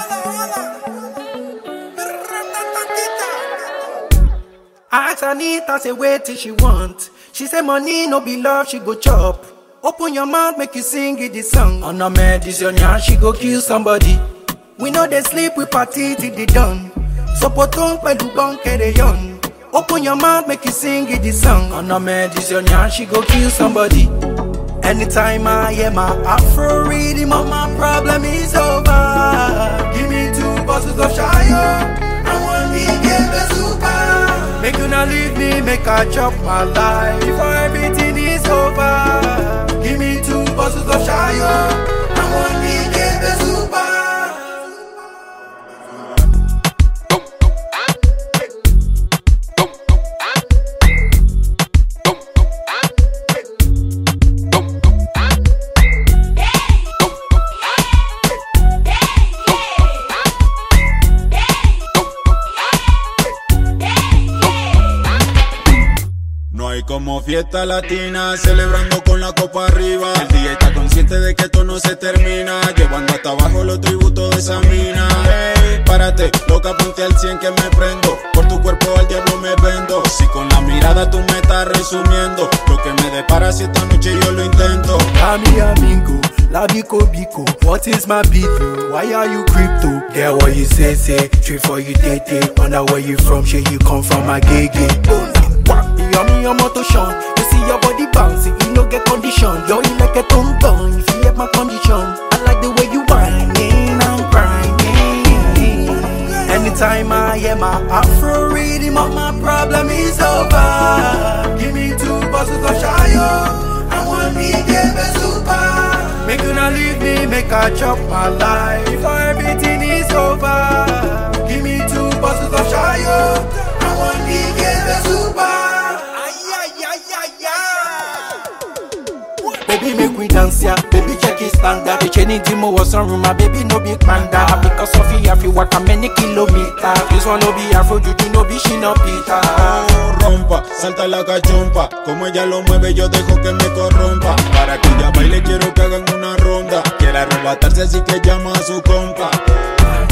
I ask Anita, say wait till she want. She say money no be love, she go chop. Open your mouth, make you sing it this song. On a medicine, yeah, she go kill somebody. We know they sleep, we party till they done. So potong pelu kere yon. Open your mouth, make you sing it this song. On a medicine, yeah, she go kill somebody. Anytime I hear my Afro rhythm, my problem is over. Give me 2 bottles of Shire. I want me get the super. Make you not leave me, make I chop my life before everything is over. Give me 2 bottles of Shire. I want me get the super. Como fiesta latina, celebrando con la copa arriba. El DJ está consciente de que esto no se termina, llevando hasta abajo los tributos de esa mina. Hey, párate, loca, ponte al 100 que me prendo. Por tu cuerpo al diablo me vendo. Si con la mirada tú me estás resumiendo lo que me depara si esta noche yo lo intento. Ami amigo, la bico bico. What is my beat? Why are you crypto? Get what you say, straight for you date. Wonder where you from, shit you come from, my gay. Yummy, your motor Sean. You see your body bouncing, you no get condition. Yo, you like a tum-tum, if you have my condition. I like the way you whining and grinding. Anytime I hear my Afro rhythm, my problem is over. Give me 2 bottles of Shire. I want me get the super. Make you not leave me, make I chop my life before everything is over. Give me 2 bottles of Shire. I want me get the super. Baby, make we dance ya. Baby, check it standard. The chain in Timo was on room. My baby no big panda. Because Sophia, if you walk a many kilometers. This one no be Afro, Juju no be Shina Peter. Oh, rompa, salta la cachompa. Como ella lo mueve, yo dejo que me corrompa. Para que ella baile, quiero que hagan una ronda. Quiere arrebatarse, así que llama a su compa.